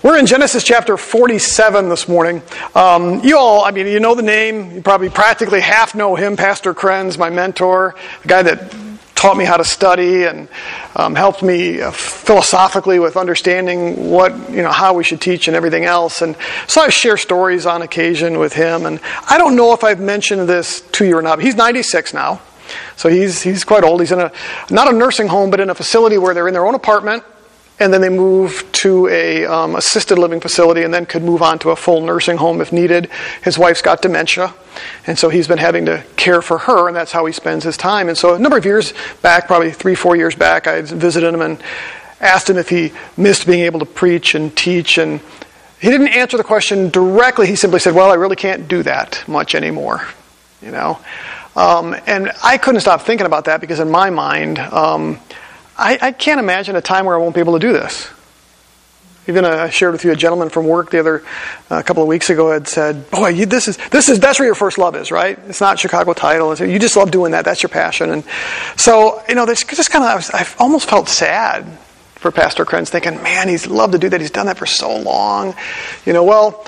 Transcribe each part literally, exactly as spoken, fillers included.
We're in Genesis chapter forty-seven this morning. Um, you all, I mean, you know the name. You probably practically half know him, Pastor Krenz, my mentor, the guy that taught me how to study and um, helped me uh, philosophically with understanding what, you know, how we should teach and everything else. And so I share stories on occasion with him. And I don't know if I've mentioned this to you or not. But he's ninety-six now, so he's he's quite old. He's in a not a nursing home, but in a facility where they're in their own apartment. And then they move to a um, assisted living facility and then could move on to a full nursing home if needed. His wife's got dementia, and so he's been having to care for her, and that's how he spends his time. And so a number of years back, probably three, four years back, I visited him and asked him if he missed being able to preach and teach. And he didn't answer the question directly. He simply said, well, I really can't do that much anymore, you know. Um, and I couldn't stop thinking about that because in my mind, um, I, I can't imagine a time where I won't be able to do this. Even uh, I shared with you a gentleman from work the other uh, a couple of weeks ago had said, "Boy, you, this is this is that's where your first love is, right? It's not Chicago Title. It's, you just love doing that. That's your passion." And so, you know, this just kind of I almost felt sad for Pastor Krenz, thinking, "Man, he's loved to do that. He's done that for so long." You know, well,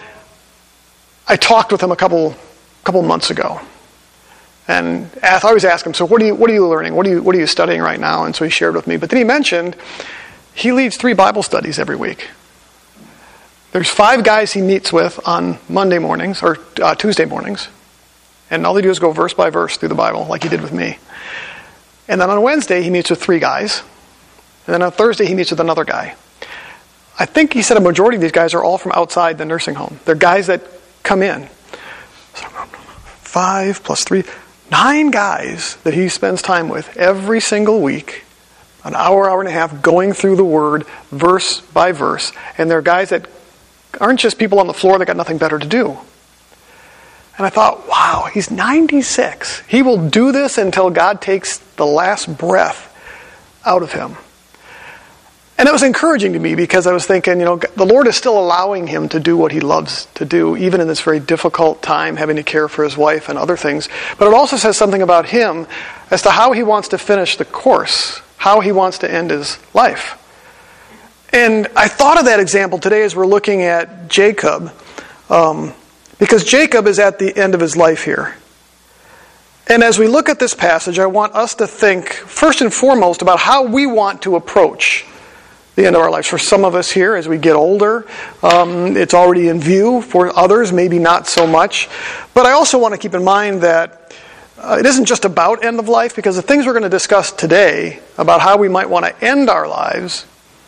I talked with him a couple couple months ago. And I always ask him, so what are you what are you learning? What are you what are you studying right now? And so he shared with me. But then he mentioned he leads three Bible studies every week. There's five guys he meets with on Monday mornings or uh, Tuesday mornings, and all they do is go verse by verse through the Bible, like he did with me. And then on Wednesday he meets with three guys, and then on Thursday he meets with another guy. I think he said a majority of these guys are all from outside the nursing home. They're guys that come in. So five plus three. Nine guys that he spends time with every single week, an hour, hour and a half, going through the Word, verse by verse. And they're guys that aren't just people on the floor that got nothing better to do. And I thought, wow, he's ninety-six. He will do this until God takes the last breath out of him. And it was encouraging to me because I was thinking, you know, the Lord is still allowing him to do what he loves to do, even in this very difficult time, having to care for his wife and other things. But it also says something about him as to how he wants to finish the course, how he wants to end his life. And I thought of that example today as we're looking at Jacob, um, because Jacob is at the end of his life here. And as we look at this passage, I want us to think, first and foremost, about how we want to approach the end of our lives. For some of us here, as we get older, um, it's already in view. For others, maybe not so much. But I also want to keep in mind that uh, it isn't just about end of life, because the things we're going to discuss today about how we might want to end our lives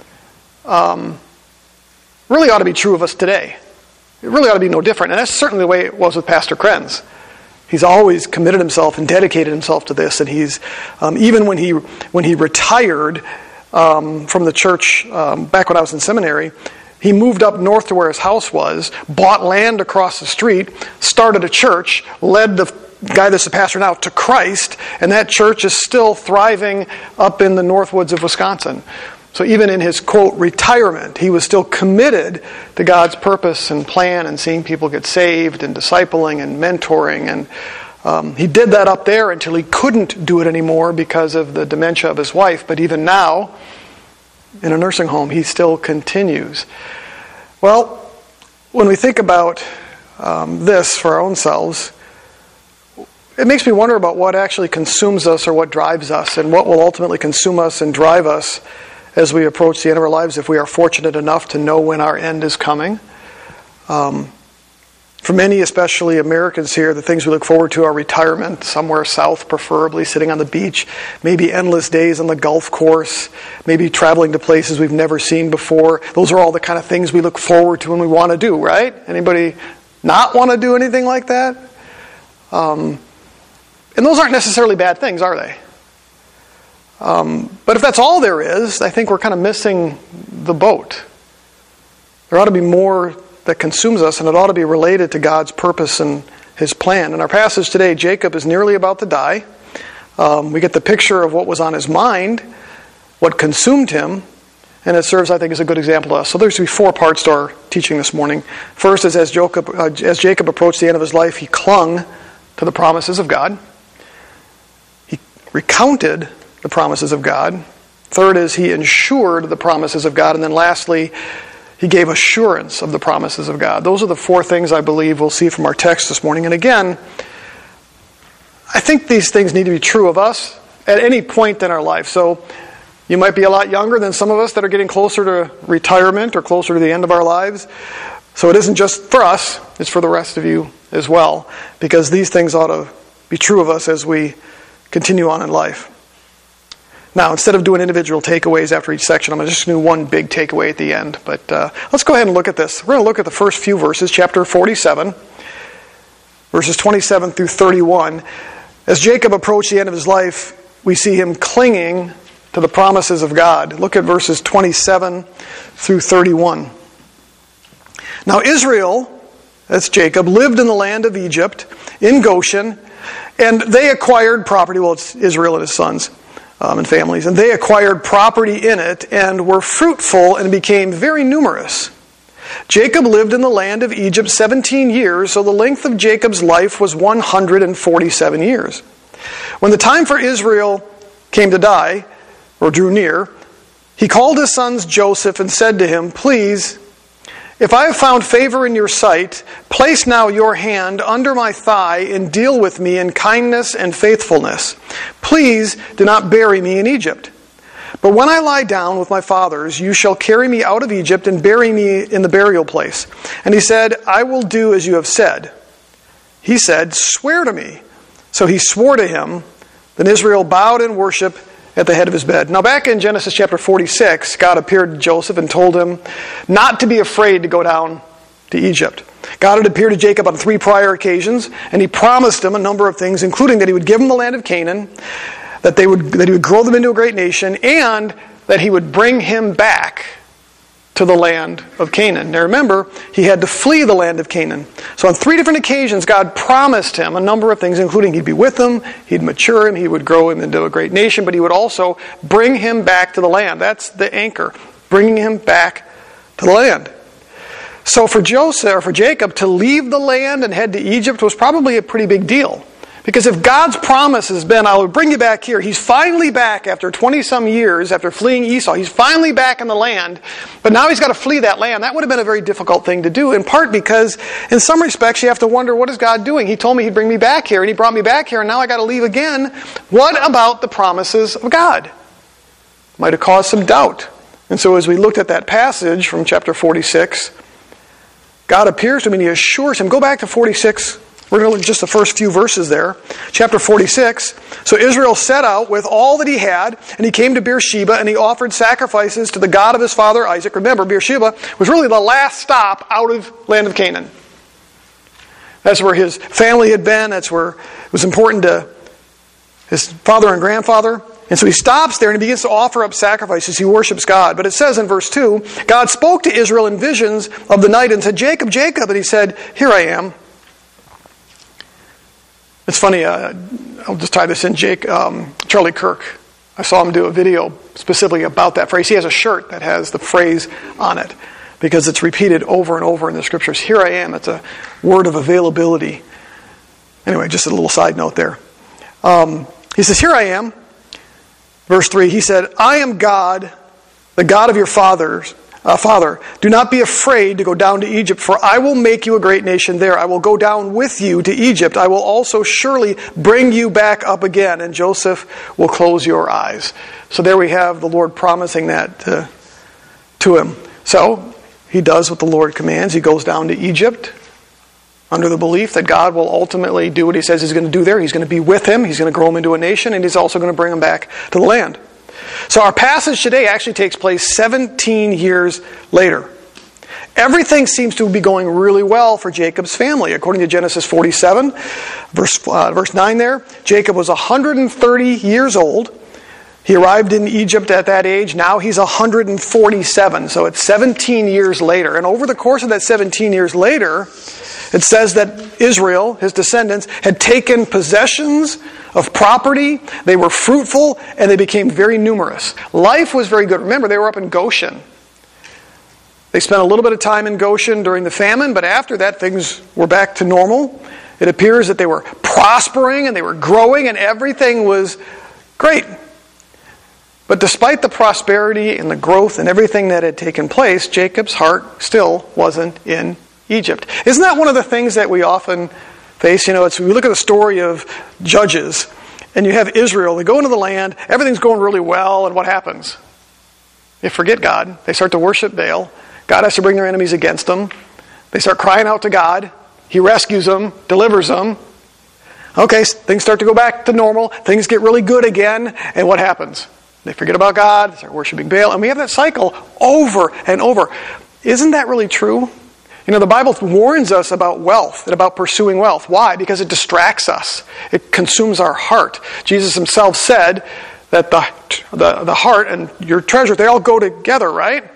um, really ought to be true of us today. It really ought to be no different. And that's certainly the way it was with Pastor Krenz. He's always committed himself and dedicated himself to this. And he's, um, even when he when he retired Um, from the church um, back when I was in seminary, he moved up north to where his house was, bought land across the street, started a church, led the guy that's the pastor now to Christ, and that church is still thriving up in the north woods of Wisconsin. So even in his, quote, retirement, he was still committed to God's purpose and plan and seeing people get saved and discipling and mentoring. And um, he did that up there until he couldn't do it anymore because of the dementia of his wife. But even now, in a nursing home, he still continues. Well, when we think about um, this for our own selves, it makes me wonder about what actually consumes us or what drives us and what will ultimately consume us and drive us as we approach the end of our lives if we are fortunate enough to know when our end is coming. Um, for many, especially Americans here, the things we look forward to are retirement, somewhere south preferably, sitting on the beach, maybe endless days on the golf course, maybe traveling to places we've never seen before. Those are all the kind of things we look forward to and we want to do, right? Anybody not want to do anything like that? Um, and those aren't necessarily bad things, are they? Um, but if that's all there is, I think we're kind of missing the boat. There ought to be more that consumes us, and it ought to be related to God's purpose and His plan. In our passage today, Jacob is nearly about to die. Um, we get the picture of what was on his mind, what consumed him, and it serves, I think, as a good example to us. So there's going to be four parts to our teaching this morning. First is as Jacob, uh, as Jacob approached the end of his life, he clung to the promises of God. He recounted the promises of God. Third is he ensured the promises of God. And then lastly, He gave assurance of the promises of God. Those are the four things I believe we'll see from our text this morning. And again, I think these things need to be true of us at any point in our life. So you might be a lot younger than some of us that are getting closer to retirement or closer to the end of our lives. So it isn't just for us, it's for the rest of you as well, because these things ought to be true of us as we continue on in life. Now, instead of doing individual takeaways after each section, I'm just going to do one big takeaway at the end. But uh, let's go ahead and look at this. We're going to look at the first few verses, chapter forty-seven, verses twenty-seven through thirty-one. As Jacob approached the end of his life, we see him clinging to the promises of God. Look at verses twenty-seven through thirty-one. Now Israel, that's Jacob, lived in the land of Egypt, in Goshen, and they acquired property. Well, it's Israel and his sons. Um, and families, and they acquired property in it and were fruitful and became very numerous. Jacob lived in the land of Egypt seventeen years, so the length of Jacob's life was one hundred forty-seven years. When the time for Israel came to die, or drew near, he called his sons Joseph and said to him, "Please, if I have found favor in your sight, place now your hand under my thigh and deal with me in kindness and faithfulness. Please do not bury me in Egypt. But when I lie down with my fathers, you shall carry me out of Egypt and bury me in the burial place." And he said, "I will do as you have said." He said, "Swear to me." So he swore to him. Then Israel bowed in worship at the head of his bed. Now back in Genesis chapter forty-six, God appeared to Joseph and told him not to be afraid to go down to Egypt. God had appeared to Jacob on three prior occasions, and he promised him a number of things, including that he would give him the land of Canaan, that they would that he would grow them into a great nation, and that he would bring him back to the land of Canaan. Now remember, he had to flee the land of Canaan. So on three different occasions, God promised him a number of things, including he'd be with him, he'd mature him, he would grow him into a great nation, but he would also bring him back to the land. That's the anchor, bringing him back to the land. So for Joseph, or for Jacob, to leave the land and head to Egypt was probably a pretty big deal. Because if God's promise has been, "I will bring you back here," he's finally back after twenty-some years, after fleeing Esau. He's finally back in the land, but now he's got to flee that land. That would have been a very difficult thing to do, in part because, in some respects, you have to wonder, what is God doing? He told me he'd bring me back here, and he brought me back here, and now I got to leave again. What about the promises of God? Might have caused some doubt. And so as we looked at that passage from chapter forty-six, God appears to him and he assures him. Go back to forty-six. We're going to look at just the first few verses there. Chapter forty-six. So Israel set out with all that he had, and he came to Beersheba, and he offered sacrifices to the God of his father Isaac. Remember, Beersheba was really the last stop out of land of Canaan. That's where his family had been. That's where it was important to his father and grandfather. And so he stops there and he begins to offer up sacrifices. He worships God. But it says in verse two, God spoke to Israel in visions of the night and said, "Jacob, Jacob." And he said, "Here I am." It's funny, uh, I'll just tie this in. Jake, um, Charlie Kirk, I saw him do a video specifically about that phrase. He has a shirt that has the phrase on it because it's repeated over and over in the scriptures. Here I am. It's a word of availability. Anyway, just a little side note there. Um, he says, "Here I am." Verse three, he said, "I am God, the God of your fathers. Uh, Father, do not be afraid to go down to Egypt, for I will make you a great nation there. I will go down with you to Egypt. I will also surely bring you back up again, and Joseph will close your eyes." So there we have the Lord promising that to, to him. So he does what the Lord commands. He goes down to Egypt under the belief that God will ultimately do what he says he's going to do there. He's going to be with him. He's going to grow him into a nation, and he's also going to bring him back to the land. So our passage today actually takes place seventeen years later. Everything seems to be going really well for Jacob's family. According to Genesis forty-seven, verse, uh, verse nine there, Jacob was one hundred thirty years old. He arrived in Egypt at that age. Now he's one hundred forty-seven. So it's seventeen years later. And over the course of that seventeen years later, it says that Israel, his descendants, had taken possessions of property. They were fruitful, and they became very numerous. Life was very good. Remember, they were up in Goshen. They spent a little bit of time in Goshen during the famine, but after that, things were back to normal. It appears that they were prospering, and they were growing, and everything was great. But despite the prosperity and the growth and everything that had taken place, Jacob's heart still wasn't in Egypt. Isn't that one of the things that we often face? You know, it's, we look at the story of Judges, and you have Israel. They go into the land, everything's going really well, and what happens? They forget God. They start to worship Baal. God has to bring their enemies against them. They start crying out to God. He rescues them, delivers them. Okay, things start to go back to normal. Things get really good again, and what happens? They forget about God, they start worshiping Baal, and we have that cycle over and over. Isn't that really true? You know, the Bible warns us about wealth and about pursuing wealth. Why? Because it distracts us. It consumes our heart. Jesus himself said that the, the, the heart and your treasure, they all go together, right?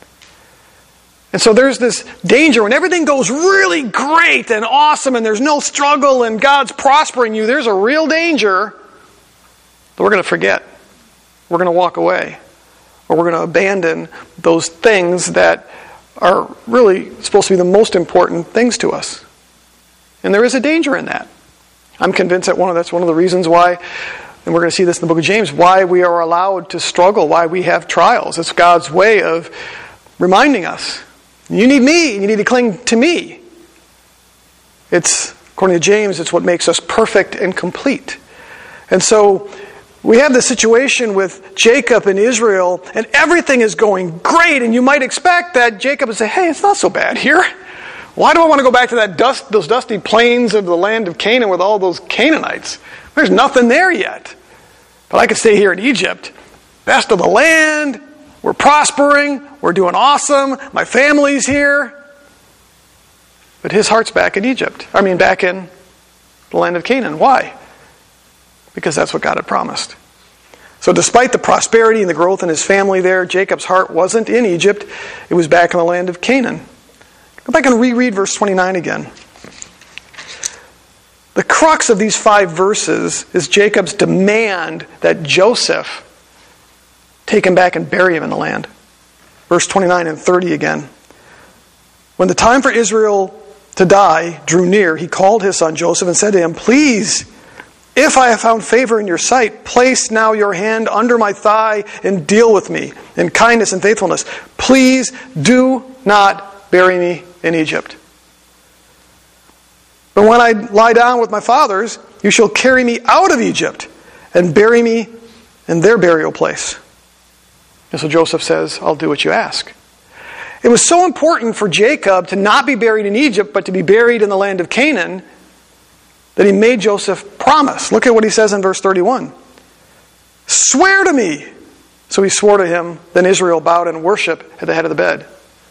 And so there's this danger when everything goes really great and awesome and there's no struggle and God's prospering you, there's a real danger that we're going to forget. We're going to walk away. Or we're going to abandon those things that are really supposed to be the most important things to us. And there is a danger in that. I'm convinced that one of that's one of the reasons why, and we're going to see this in the book of James, why we are allowed to struggle, why we have trials. It's God's way of reminding us, you need me, and you need to cling to me. It's, according to James, it's what makes us perfect and complete. And so we have this situation with Jacob and Israel, and everything is going great, and you might expect that Jacob would say, hey, it's not so bad here. Why do I want to go back to that dust, those dusty plains of the land of Canaan with all those Canaanites? There's nothing there yet. But I could stay here in Egypt. Best of the land. We're prospering. We're doing awesome. My family's here. But his heart's back in Egypt. I mean, back in the land of Canaan. Why? Because that's what God had promised. So despite the prosperity and the growth in his family there, Jacob's heart wasn't in Egypt. It was back in the land of Canaan. Go back and reread verse twenty-nine again. The crux of these five verses is Jacob's demand that Joseph take him back and bury him in the land. Verse twenty-nine and thirty again. When the time for Israel to die drew near, he called his son Joseph and said to him, please, if I have found favor in your sight, place now your hand under my thigh and deal with me in kindness and faithfulness. Please do not bury me in Egypt. But when I lie down with my fathers, you shall carry me out of Egypt and bury me in their burial place. And so Joseph says, I'll do what you ask. It was so important for Jacob to not be buried in Egypt, but to be buried in the land of Canaan, that he made Joseph promise. Look at what he says in verse thirty-one. Swear to me. So he swore to him. Then Israel bowed in worship at the head of the bed.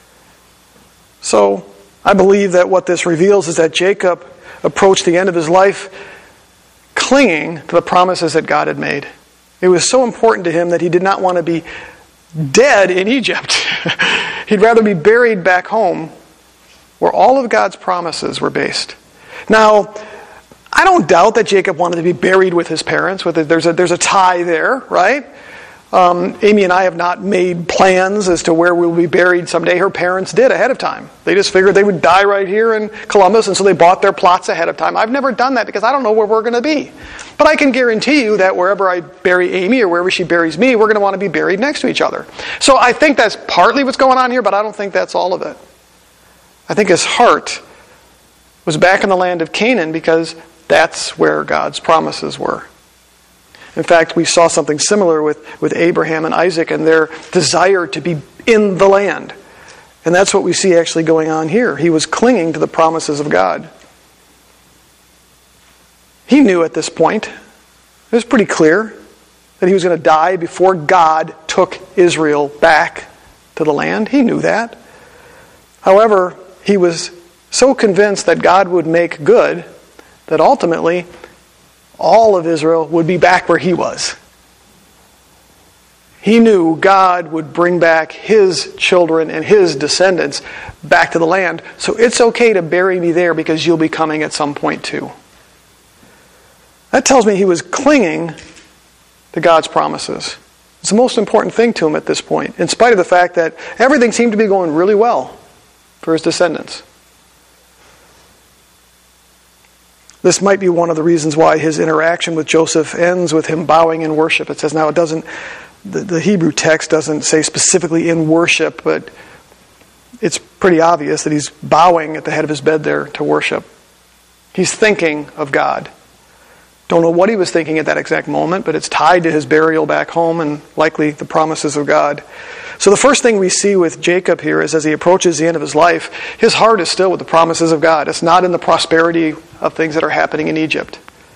So I believe that what this reveals is that Jacob approached the end of his life clinging to the promises that God had made. It was so important to him that he did not want to be dead in Egypt. He'd rather be buried back home where all of God's promises were based. Now, I don't doubt that Jacob wanted to be buried with his parents. With a, there's a there's a tie there, right? Um, Amy and I have not made plans as to where we'll be buried someday. Her parents did ahead of time. They just figured they would die right here in Columbus, and so they bought their plots ahead of time. I've never done that because I don't know where we're going to be. But I can guarantee you that wherever I bury Amy or wherever she buries me, we're going to want to be buried next to each other. So I think that's partly what's going on here, but I don't think that's all of it. I think his heart was back in the land of Canaan because that's where God's promises were. In fact, we saw something similar with, with Abraham and Isaac and their desire to be in the land. And that's what we see actually going on here. He was clinging to the promises of God. He knew at this point, it was pretty clear, that he was going to die before God took Israel back to the land. He knew that. However, he was so convinced that God would make good that ultimately all of Israel would be back where he was. He knew God would bring back his children and his descendants back to the land. So it's okay to bury me there because you'll be coming at some point too. That tells me he was clinging to God's promises. It's the most important thing to him at this point, in spite of the fact that everything seemed to be going really well for his descendants. This might be one of the reasons why his interaction with Joseph ends with him bowing in worship. It says, now it doesn't the, the Hebrew text doesn't say specifically in worship, but it's pretty obvious that he's bowing at the head of his bed there to worship. He's thinking of God. Don't know what he was thinking at that exact moment, but it's tied to his burial back home and likely the promises of God. So the first thing we see with Jacob here is as he approaches the end of his life, his heart is still with the promises of God. It's not in the prosperity of things that are happening in Egypt.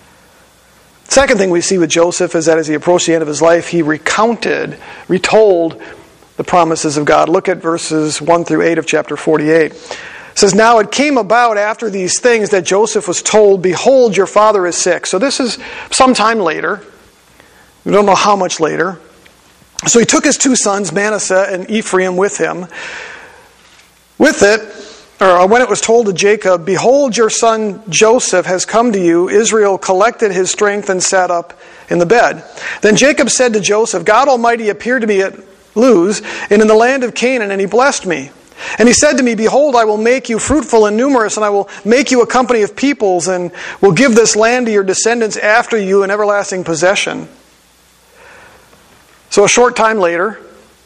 Second thing we see with Joseph is that as he approached the end of his life, he recounted, retold the promises of God. Look at verses one through eight of chapter forty-eight. It says, "Now it came about after these things that Joseph was told, 'Behold, your father is sick.'" So this is sometime later. We don't know how much later. So he took his two sons, Manasseh and Ephraim, with him. With it, or when it was told to Jacob, "Behold, your son Joseph has come to you," Israel collected his strength and sat up in the bed. Then Jacob said to Joseph, "God Almighty appeared to me at Luz and in the land of Canaan, and he blessed me. And he said to me, 'Behold, I will make you fruitful and numerous, and I will make you a company of peoples, and will give this land to your descendants after you in everlasting possession.'" So a short time later,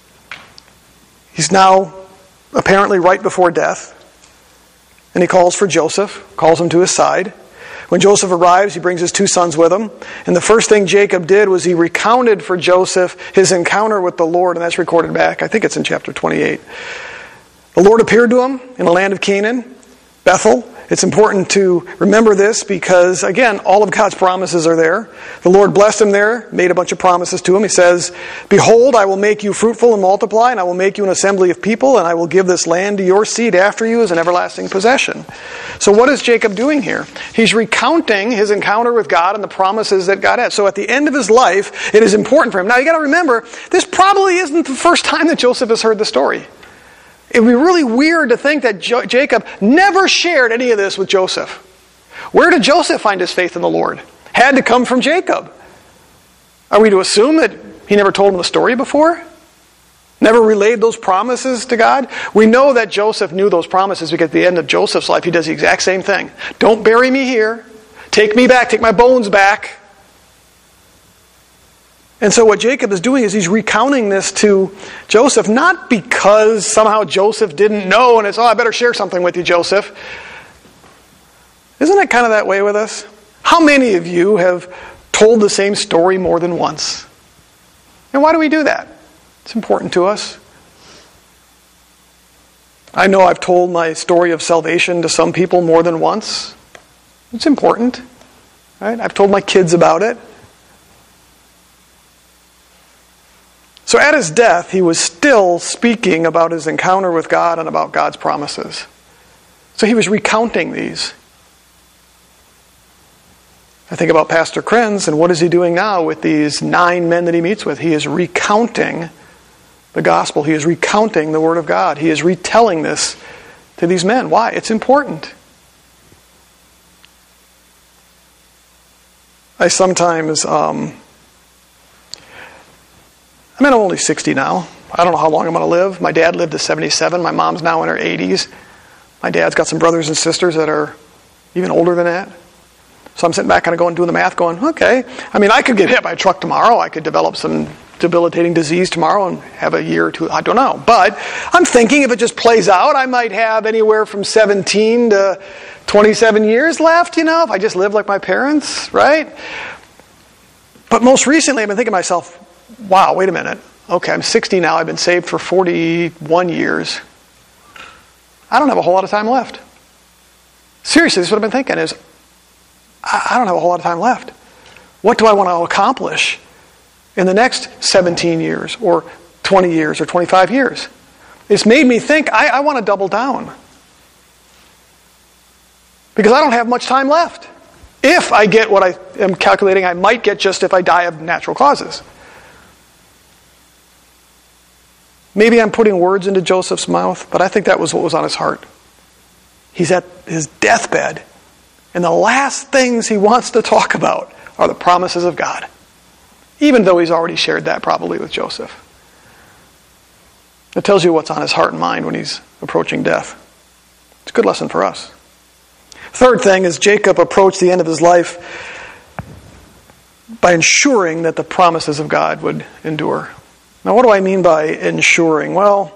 he's now apparently right before death, and he calls for Joseph, calls him to his side. When Joseph arrives, he brings his two sons with him. And the first thing Jacob did was he recounted for Joseph his encounter with the Lord, and that's recorded back. I think it's in chapter twenty-eight. The Lord appeared to him in the land of Canaan, Bethel. It's important to remember this because, again, all of God's promises are there. The Lord blessed him there, made a bunch of promises to him. He says, "Behold, I will make you fruitful and multiply, and I will make you an assembly of people, and I will give this land to your seed after you as an everlasting possession." So what is Jacob doing here? He's recounting his encounter with God and the promises that God had. So at the end of his life, it is important for him. Now you got to remember, this probably isn't the first time that Joseph has heard the story. It would be really weird to think that jo- Jacob never shared any of this with Joseph. Where did Joseph find his faith in the Lord? Had to come from Jacob. Are we to assume that he never told him the story before? Never relayed those promises to God? We know that Joseph knew those promises because at the end of Joseph's life, he does the exact same thing. Don't bury me here. Take me back. Take my bones back. And so what Jacob is doing is he's recounting this to Joseph, not because somehow Joseph didn't know and it's, oh, I better share something with you, Joseph. Isn't it kind of that way with us? How many of you have told the same story more than once? And why do we do that? It's important to us. I know I've told my story of salvation to some people more than once. It's important. Right? I've told my kids about it. So at his death, he was still speaking about his encounter with God and about God's promises. So he was recounting these. I think about Pastor Krenz, and what is he doing now with these nine men that he meets with? He is recounting the gospel. He is recounting the Word of God. He is retelling this to these men. Why? It's important. I sometimes... Um, I mean, I'm only sixty now. I don't know how long I'm going to live. My dad lived to seventy-seven. My mom's now in her eighties. My dad's got some brothers and sisters that are even older than that. So I'm sitting back kind of going, doing the math, going, okay. I mean, I could get hit by a truck tomorrow. I could develop some debilitating disease tomorrow and have a year or two. I don't know. But I'm thinking if it just plays out, I might have anywhere from seventeen to twenty-seven years left, you know, if I just live like my parents, right? But most recently, I've been thinking to myself, wow, wait a minute. Okay, I'm sixty now. I've been saved for forty-one years. I don't have a whole lot of time left. Seriously, this is what I've been thinking is, I don't have a whole lot of time left. What do I want to accomplish in the next seventeen years or twenty years or twenty-five years? It's made me think I, I want to double down. Because I don't have much time left. If I get what I am calculating I might get just if I die of natural causes. Maybe I'm putting words into Joseph's mouth, but I think that was what was on his heart. He's at his deathbed, and the last things he wants to talk about are the promises of God, even though he's already shared that probably with Joseph. It tells you what's on his heart and mind when he's approaching death. It's a good lesson for us. Third thing is Jacob approached the end of his life by ensuring that the promises of God would endure. Now, what do I mean by ensuring? Well,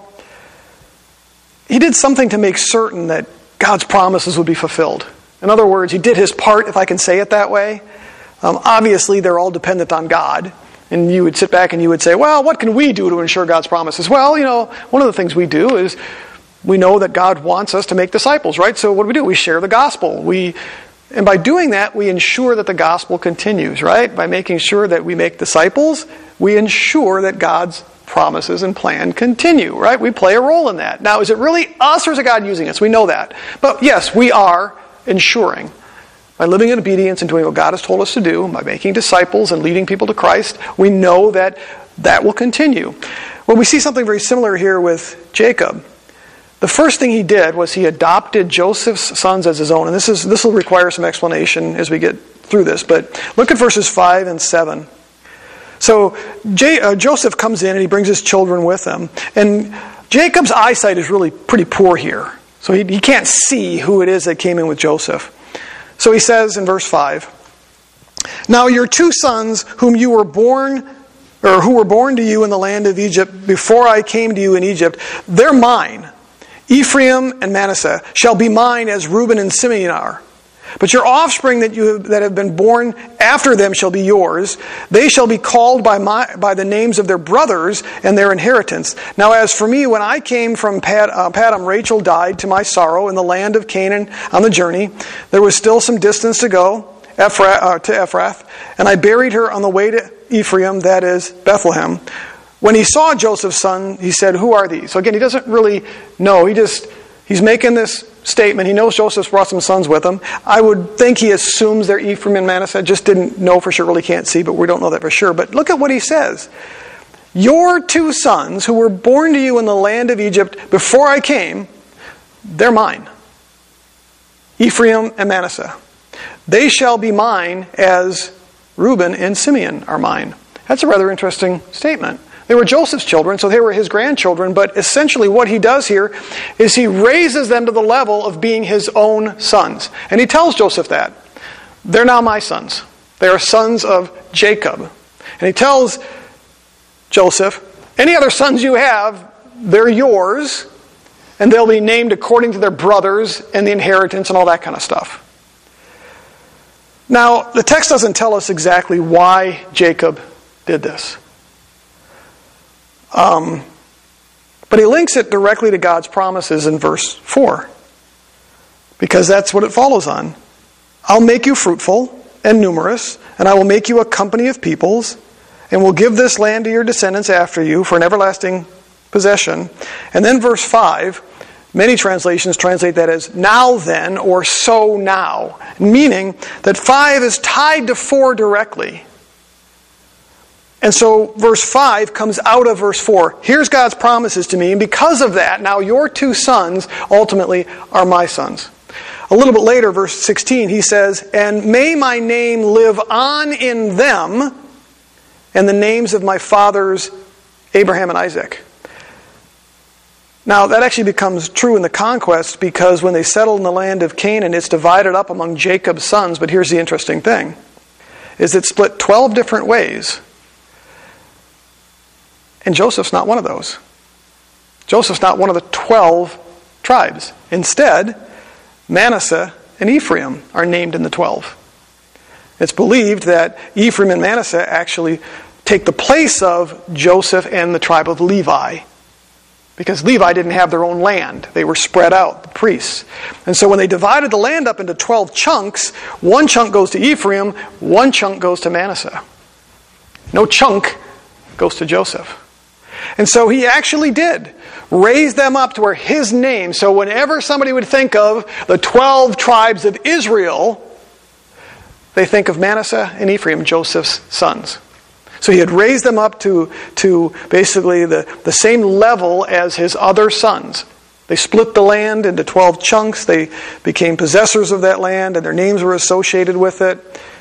he did something to make certain that God's promises would be fulfilled. In other words, he did his part, if I can say it that way. Um, obviously, they're all dependent on God. And you would sit back and you would say, well, what can we do to ensure God's promises? Well, you know, one of the things we do is we know that God wants us to make disciples, right? So what do we do? We share the gospel. We, and by doing that, we ensure that the gospel continues, right? By making sure that we make disciples, we ensure that God's promises and plan continue, right? We play a role in that. Now, is it really us or is it God using us? We know that. But yes, we are ensuring. By living in obedience and doing what God has told us to do, by making disciples and leading people to Christ, we know that that will continue. Well, we see something very similar here with Jacob. The first thing he did was he adopted Joseph's sons as his own. And this is this will require some explanation as we get through this. But look at verses five and seven. So J- uh, Joseph comes in and he brings his children with him. And Jacob's eyesight is really pretty poor here. So he, he can't see who it is that came in with Joseph. So he says in verse five, "Now your two sons whom you were born, or who were born to you in the land of Egypt before I came to you in Egypt, they're mine. Ephraim and Manasseh shall be mine as Reuben and Simeon are. But your offspring that you have, that have been born after them shall be yours. They shall be called by my by the names of their brothers and their inheritance. Now as for me, when I came from Pad, uh, Padam, Rachel died to my sorrow in the land of Canaan on the journey. There was still some distance to go Ephra, uh, to Ephrath, and I buried her on the way to Ephraim, that is Bethlehem. When he saw Joseph's son, he said, 'Who are these?'" So again, he doesn't really know. He just he's making this statement. He knows Joseph's brought some sons with him. I would think he assumes they're Ephraim and Manasseh. Just didn't know for sure, really can't see, but we don't know that for sure. But look at what he says. "Your two sons who were born to you in the land of Egypt before I came, they're mine. Ephraim and Manasseh. They shall be mine as Reuben and Simeon are mine." That's a rather interesting statement. They were Joseph's children, so they were his grandchildren, but essentially what he does here is he raises them to the level of being his own sons. And he tells Joseph that. They're now my sons. They are sons of Jacob. And he tells Joseph, any other sons you have, they're yours, and they'll be named according to their brothers and the inheritance and all that kind of stuff. Now, the text doesn't tell us exactly why Jacob did this. Um, but he links it directly to God's promises in verse four. Because that's what it follows on. "I'll make you fruitful and numerous, and I will make you a company of peoples, and will give this land to your descendants after you for an everlasting possession." And then verse five, many translations translate that as "now then," or "so now," meaning that five is tied to four directly. And so verse five comes out of verse four. Here's God's promises to me, and because of that, now your two sons ultimately are my sons. A little bit later, verse sixteen, he says, "And may my name live on in them, and the names of my fathers Abraham and Isaac." Now, that actually becomes true in the conquest, because when they settled in the land of Canaan, it's divided up among Jacob's sons. But here's the interesting thing, is it split twelve different ways. And Joseph's not one of those. Joseph's not one of the twelve tribes. Instead, Manasseh and Ephraim are named in the twelve. It's believed that Ephraim and Manasseh actually take the place of Joseph and the tribe of Levi. Because Levi didn't have their own land. They were spread out, the priests. And so when they divided the land up into twelve chunks, one chunk goes to Ephraim, one chunk goes to Manasseh. No chunk goes to Joseph. And so he actually did raise them up to where his name, so whenever somebody would think of the twelve tribes of Israel, they think of Manasseh and Ephraim, Joseph's sons. So he had raised them up to, to basically the, the same level as his other sons. They split the land into twelve chunks. They became possessors of that land, and their names were associated with it.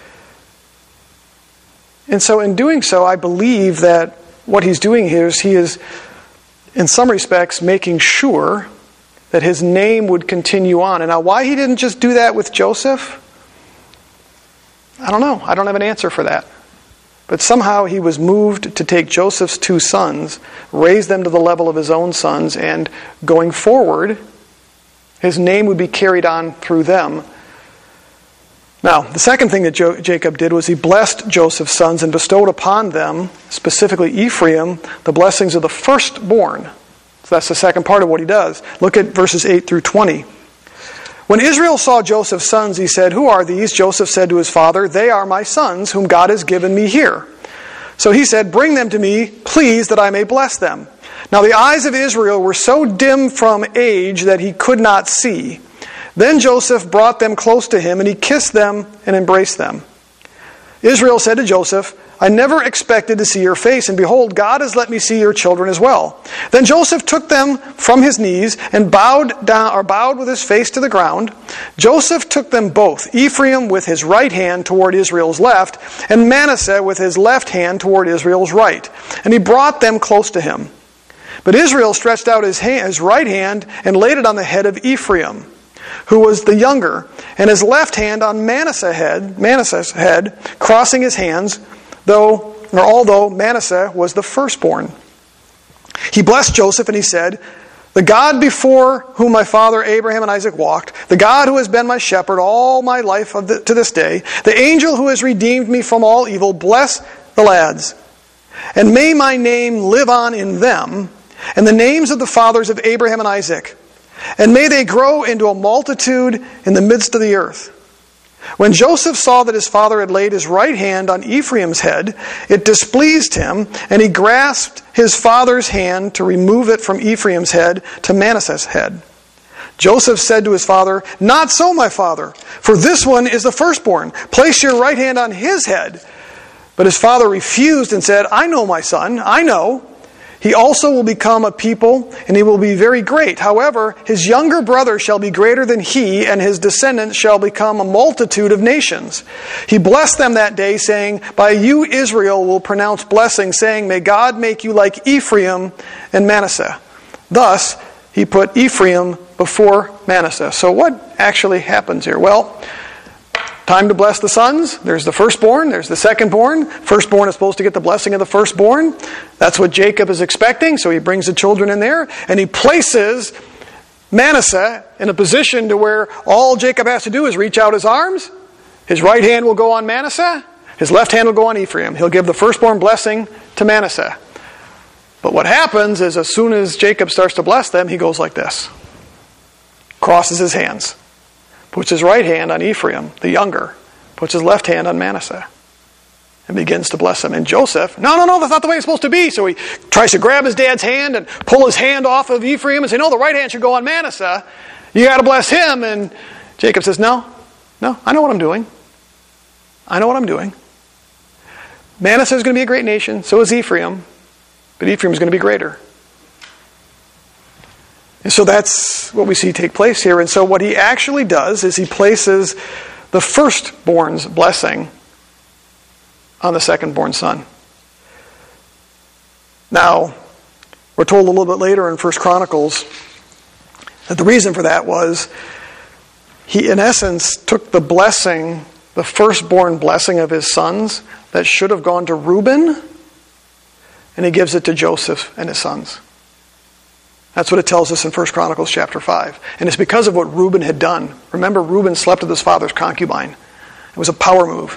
And so in doing so, I believe that what he's doing here is he is, in some respects, making sure that his name would continue on. And now why he didn't just do that with Joseph, I don't know. I don't have an answer for that. But somehow he was moved to take Joseph's two sons, raise them to the level of his own sons, and going forward, his name would be carried on through them. Now, the second thing that jo- Jacob did was he blessed Joseph's sons and bestowed upon them, specifically Ephraim, the blessings of the firstborn. So that's the second part of what he does. Look at verses eight through twenty. When Israel saw Joseph's sons, he said, "Who are these?" Joseph said to his father, "They are my sons, whom God has given me here." So he said, "Bring them to me, please, that I may bless them." Now the eyes of Israel were so dim from age that he could not see. Then Joseph brought them close to him, and he kissed them and embraced them. Israel said to Joseph, "I never expected to see your face, and behold, God has let me see your children as well." Then Joseph took them from his knees and bowed down, or bowed with his face to the ground. Joseph took them both, Ephraim with his right hand toward Israel's left, and Manasseh with his left hand toward Israel's right. And he brought them close to him. But Israel stretched out his, hand, his right hand and laid it on the head of Ephraim, who was the younger, and his left hand on Manasseh's head, Manasseh's head, crossing his hands, though, or although Manasseh was the firstborn. He blessed Joseph, and he said, "The God before whom my father Abraham and Isaac walked, the God who has been my shepherd all my life of the, to this day, the angel who has redeemed me from all evil, bless the lads. And may my name live on in them, and the names of the fathers of Abraham and Isaac. And may they grow into a multitude in the midst of the earth." When Joseph saw that his father had laid his right hand on Ephraim's head, it displeased him, and he grasped his father's hand to remove it from Ephraim's head to Manasseh's head. Joseph said to his father, "Not so, my father, for this one is the firstborn. Place your right hand on his head." But his father refused and said, "I know, my son, I know. He also will become a people, and he will be very great. However, his younger brother shall be greater than he, and his descendants shall become a multitude of nations." He blessed them that day, saying, "By you Israel will pronounce blessing, saying, may God make you like Ephraim and Manasseh." Thus, he put Ephraim before Manasseh. So what actually happens here? Well, time to bless the sons. There's the firstborn. There's the secondborn. Firstborn is supposed to get the blessing of the firstborn. That's what Jacob is expecting. So he brings the children in there. And he places Manasseh in a position to where all Jacob has to do is reach out his arms. His right hand will go on Manasseh. His left hand will go on Ephraim. He'll give the firstborn blessing to Manasseh. But what happens is as soon as Jacob starts to bless them, he goes like this. Crosses his hands. Puts his right hand on Ephraim, the younger. Puts his left hand on Manasseh. And begins to bless him. And Joseph, no, no, no, that's not the way it's supposed to be. So he tries to grab his dad's hand and pull his hand off of Ephraim and say, no, the right hand should go on Manasseh. You got to bless him. And Jacob says, no, no, I know what I'm doing. I know what I'm doing. Manasseh is going to be a great nation. So is Ephraim. But Ephraim is going to be greater. And so that's what we see take place here. And so what he actually does is he places the firstborn's blessing on the secondborn son. Now, we're told a little bit later in First Chronicles that the reason for that was he, in essence, took the blessing, the firstborn blessing of his sons that should have gone to Reuben, and he gives it to Joseph and his sons. That's what it tells us in First Chronicles chapter five. And it's because of what Reuben had done. Remember, Reuben slept with his father's concubine. It was a power move.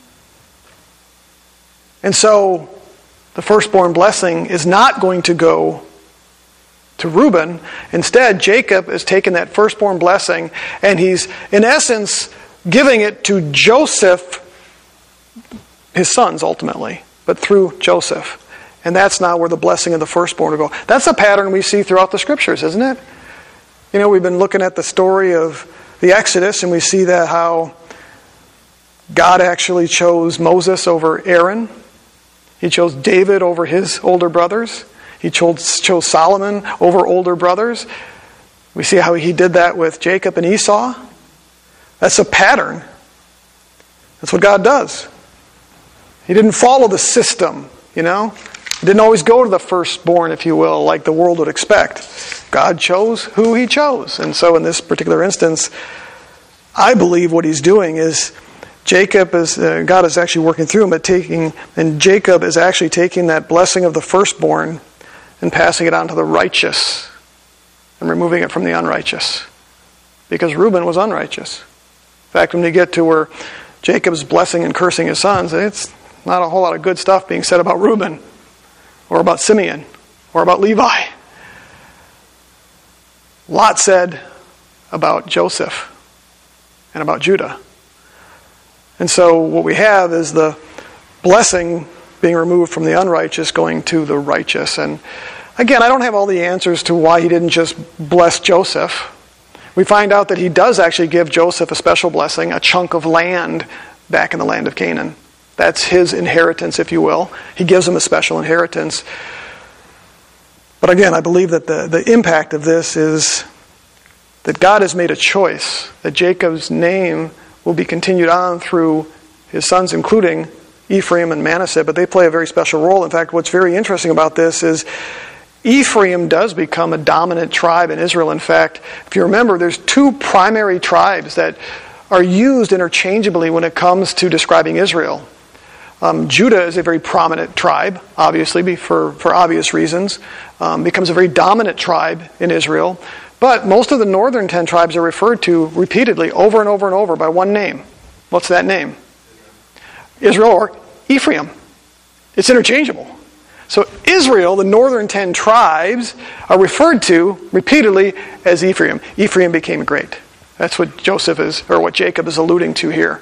And so, the firstborn blessing is not going to go to Reuben. Instead, Jacob is taking that firstborn blessing and he's, in essence, giving it to Joseph, his sons ultimately, but through Joseph. And that's now where the blessing of the firstborn will go. That's a pattern we see throughout the scriptures, isn't it? You know, we've been looking at the story of the Exodus, and we see that how God actually chose Moses over Aaron. He chose David over his older brothers. He chose, chose Solomon over older brothers. We see how he did that with Jacob and Esau. That's a pattern. That's what God does. He didn't follow the system, you know. He didn't always go to the firstborn, if you will, like the world would expect. God chose who he chose. And so in this particular instance, I believe what he's doing is Jacob is, uh, God is actually working through him, but taking, and Jacob is actually taking that blessing of the firstborn and passing it on to the righteous and removing it from the unrighteous. Because Reuben was unrighteous. In fact, when you get to where Jacob's blessing and cursing his sons, it's not a whole lot of good stuff being said about Reuben or about Simeon or about Levi. A lot said about Joseph and about Judah. And so what we have is the blessing being removed from the unrighteous going to the righteous. And again, I don't have all the answers to why he didn't just bless Joseph. We find out that he does actually give Joseph a special blessing, a chunk of land back in the land of Canaan. That's his inheritance, if you will. He gives him a special inheritance. But again, I believe that the, the impact of this is that God has made a choice, that Jacob's name will be continued on through his sons, including Ephraim and Manasseh, but they play a very special role. In fact, what's very interesting about this is Ephraim does become a dominant tribe in Israel. In fact, if you remember, there's two primary tribes that are used interchangeably when it comes to describing Israel. Um, Judah is a very prominent tribe, obviously, for, for obvious reasons. Um, becomes a very dominant tribe in Israel. But most of the northern ten tribes are referred to repeatedly over and over and over by one name. What's that name? Israel or Ephraim. It's interchangeable. So Israel, the northern ten tribes, are referred to repeatedly as Ephraim. Ephraim became great. That's what Joseph is, or what Jacob is alluding to here.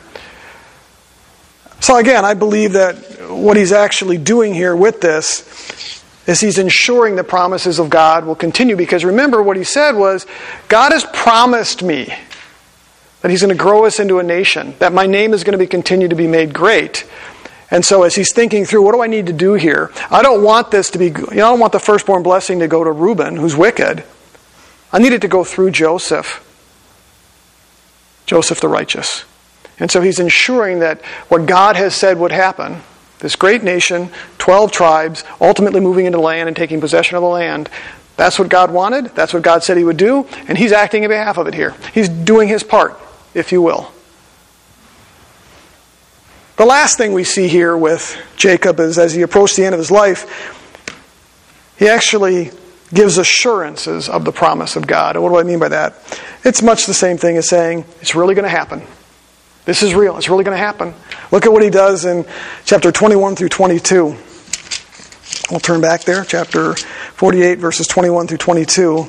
So again, I believe that what he's actually doing here with this is he's ensuring the promises of God will continue. Because remember, what he said was, God has promised me that he's going to grow us into a nation, that my name is going to be continue to be made great. And so as he's thinking through, what do I need to do here? I don't want this to be, you know, I don't want the firstborn blessing to go to Reuben, who's wicked. I need it to go through Joseph. Joseph the righteous. And so he's ensuring that what God has said would happen, this great nation, twelve tribes, ultimately moving into land and taking possession of the land, that's what God wanted, that's what God said he would do, and he's acting in behalf of it here. He's doing his part, if you will. The last thing we see here with Jacob is as he approached the end of his life, he actually gives assurances of the promise of God. And what do I mean by that? It's much the same thing as saying, it's really going to happen. This is real. It's really going to happen. Look at what he does in chapter twenty-one through twenty-two. We'll turn back there. Chapter forty-eight, verses twenty-one through twenty-two.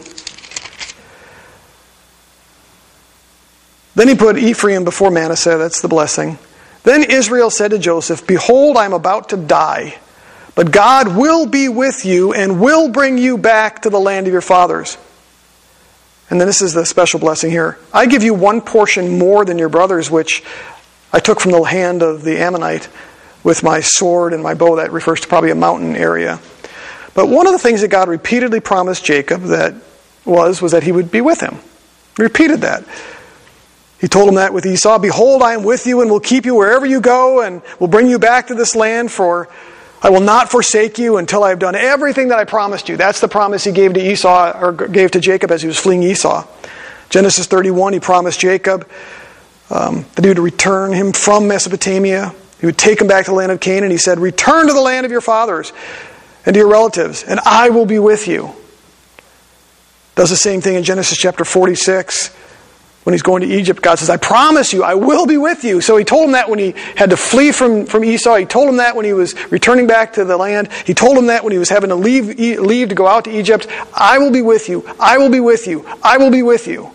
Then he put Ephraim before Manasseh. That's the blessing. Then Israel said to Joseph, Behold, I am about to die, but God will be with you and will bring you back to the land of your fathers. And then this is the special blessing here. I give you one portion more than your brothers, which I took from the hand of the Ammonite with my sword and my bow. That refers to probably a mountain area. But one of the things that God repeatedly promised Jacob that was, was that he would be with him. He repeated that. He told him that with Esau, Behold, I am with you and will keep you wherever you go and will bring you back to this land, for I will not forsake you until I have done everything that I promised you. That's the promise he gave to Esau, or gave to Jacob as he was fleeing Esau. Genesis thirty-one, he promised Jacob um, that he would return him from Mesopotamia. He would take him back to the land of Canaan. He said, Return to the land of your fathers and to your relatives, and I will be with you. Does the same thing in Genesis chapter forty-six. When he's going to Egypt, God says, I promise you, I will be with you. So he told him that when he had to flee from, from Esau. He told him that when he was returning back to the land. He told him that when he was having to leave, leave to go out to Egypt. I will be with you. I will be with you. I will be with you.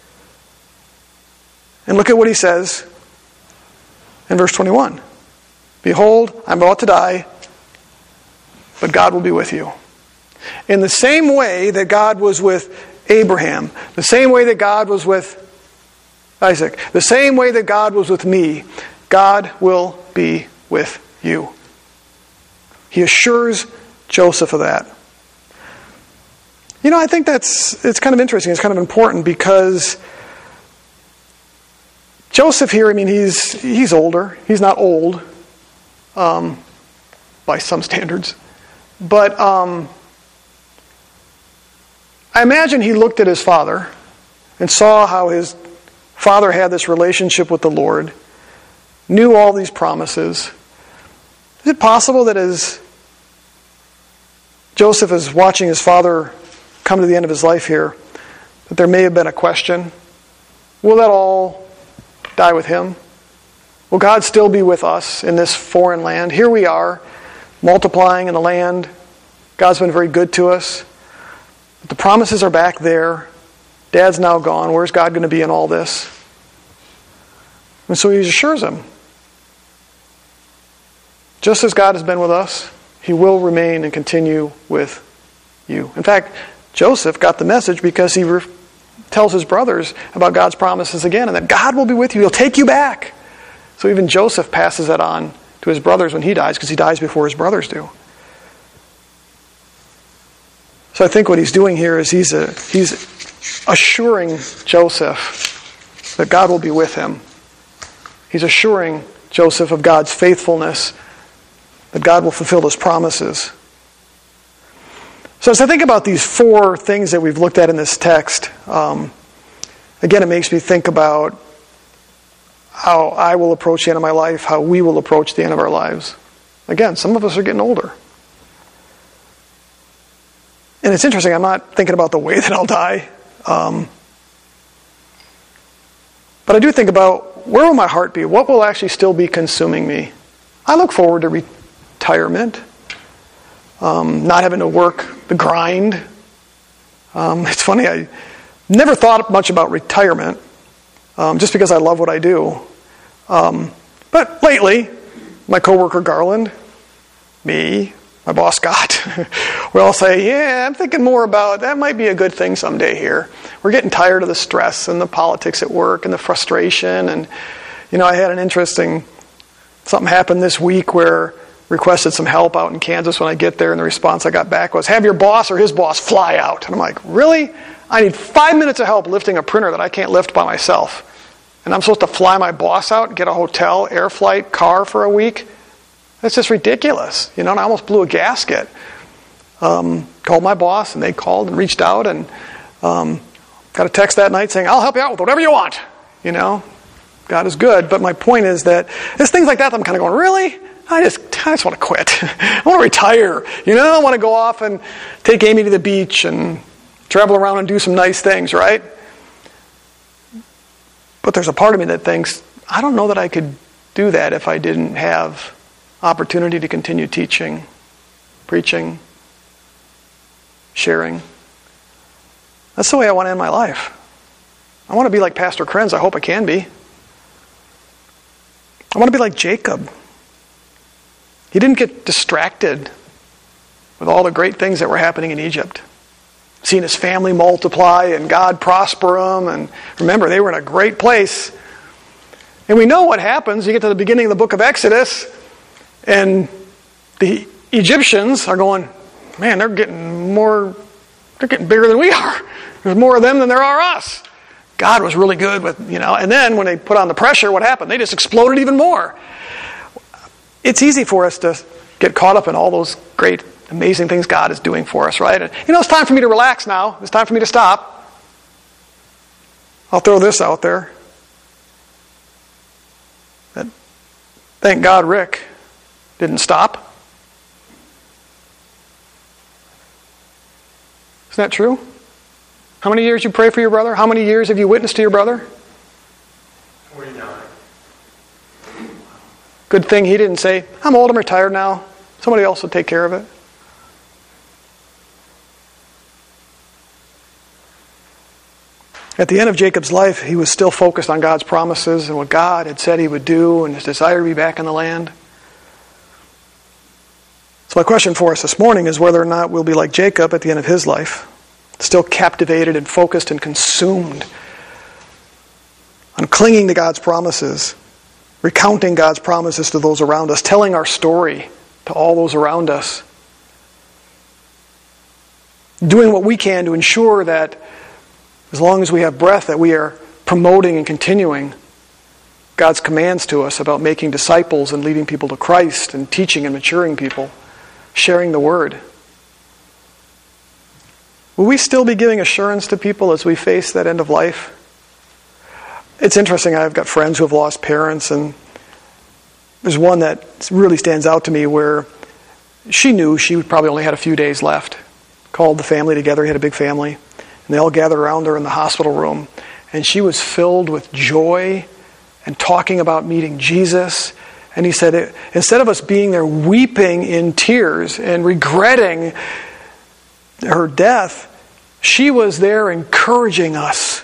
And look at what he says in verse twenty-one. Behold, I'm about to die, but God will be with you. In the same way that God was with Abraham, the same way that God was with Isaac, the same way that God was with me, God will be with you. He assures Joseph of that. You know, I think that's, it's kind of interesting, it's kind of important, because Joseph here, I mean, he's he's older. He's not old, um, by some standards. But um, I imagine he looked at his father and saw how his father had this relationship with the Lord. knew all these promises. Is it possible that as Joseph is watching his father come to the end of his life here, that there may have been a question? Will that all die with him? Will God still be with us in this foreign land? Here we are, multiplying in the land. God's been very good to us. But the promises are back there. Dad's now gone. Where's God going to be in all this? And so he assures him, just as God has been with us, he will remain and continue with you. In fact, Joseph got the message because he re- tells his brothers about God's promises again, and that God will be with you. He'll take you back. So even Joseph passes that on to his brothers when he dies, because he dies before his brothers do. So I think what he's doing here is he's a, he's assuring Joseph that God will be with him. He's assuring Joseph of God's faithfulness, that God will fulfill his promises. So as I think about these four things that we've looked at in this text, um, again, it makes me think about how I will approach the end of my life, how we will approach the end of our lives. Again, some of us are getting older. And it's interesting, I'm not thinking about the way that I'll die. Um, but I do think about, where will my heart be? What will actually still be consuming me? I look forward to retirement. Um, not having to work the grind. Um, it's funny, I never thought much about retirement, um, just because I love what I do. Um, but lately, my coworker Garland, me, my boss Scott, we all say, yeah, I'm thinking more about, that might be a good thing someday here. We're getting tired of the stress and the politics at work and the frustration. And, you know, I had an interesting, something happened this week where requested some help out in Kansas when I get there, and the response I got back was, have your boss or his boss fly out. And I'm like, really? I need five minutes of help lifting a printer that I can't lift by myself. And I'm supposed to fly my boss out, get a hotel, air flight, car for a week? That's just ridiculous. You know, and I almost blew a gasket. Um, called my boss, and they called and reached out, and um, got a text that night saying, I'll help you out with whatever you want. You know, God is good. But my point is that there's things like that that I'm kind of going, really? I just, I just want to quit. I want to retire. You know, I want to go off and take Amy to the beach and travel around and do some nice things, right? But there's a part of me that thinks, I don't know that I could do that if I didn't have opportunity to continue teaching, preaching, sharing. That's the way I want to end my life. I want to be like Pastor Krenz. I hope I can be. I want to be like Jacob. He didn't get distracted with all the great things that were happening in Egypt. Seeing his family multiply and God prosper them. And remember, they were in a great place. And we know what happens. You get to the beginning of the book of Exodus, and the Egyptians are going, man, they're getting more, they're getting bigger than we are. There's more of them than there are us. God was really good with, you know, and then when they put on the pressure, what happened? They just exploded even more. It's easy for us to get caught up in all those great, amazing things God is doing for us, right? And, you know, it's time for me to relax now. It's time for me to stop. I'll throw this out there. That, thank God Rick didn't stop. Isn't that true? How many years you pray for your brother? How many years have you witnessed to your brother? forty-nine. Good thing he didn't say, I'm old, I'm retired now. Somebody else will take care of it. At the end of Jacob's life, he was still focused on God's promises and what God had said he would do and his desire to be back in the land. So my question for us this morning is whether or not we'll be like Jacob at the end of his life, still captivated and focused and consumed on clinging to God's promises, recounting God's promises to those around us, telling our story to all those around us, doing what we can to ensure that as long as we have breath, that we are promoting and continuing God's commands to us about making disciples and leading people to Christ and teaching and maturing people, sharing the Word. Will we still be giving assurance to people as we face that end of life? It's interesting, I've got friends who have lost parents, and there's one that really stands out to me where she knew she probably only had a few days left. Called the family together, he had a big family, and they all gathered around her in the hospital room, and she was filled with joy and talking about meeting Jesus. And he said, instead of us being there weeping in tears and regretting her death, she was there encouraging us,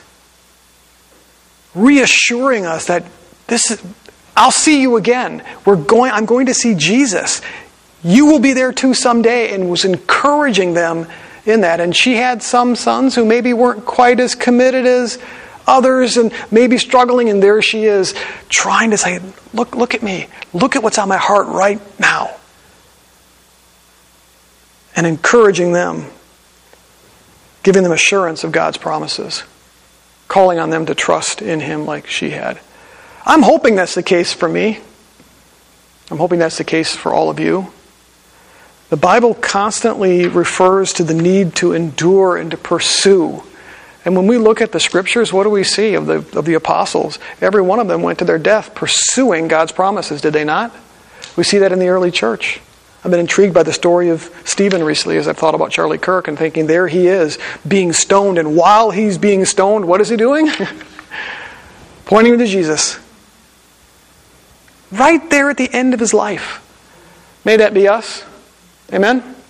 reassuring us that this is, I'll see you again. We're going, I'm going to see Jesus. You will be there too someday, and was encouraging them in that. And she had some sons who maybe weren't quite as committed as others and maybe struggling, and there she is trying to say, look, look at me. Look at what's on my heart right now. And encouraging them, giving them assurance of God's promises, calling on them to trust in Him like she had. I'm hoping that's the case for me. I'm hoping that's the case for all of you. The Bible constantly refers to the need to endure and to pursue. And when we look at the Scriptures, what do we see of the of the apostles? Every one of them went to their death pursuing God's promises, did they not? We see that in the early church. I've been intrigued by the story of Stephen recently as I've thought about Charlie Kirk and thinking, there he is, being stoned. And while he's being stoned, what is he doing? Pointing to Jesus. Right there at the end of his life. May that be us. Amen?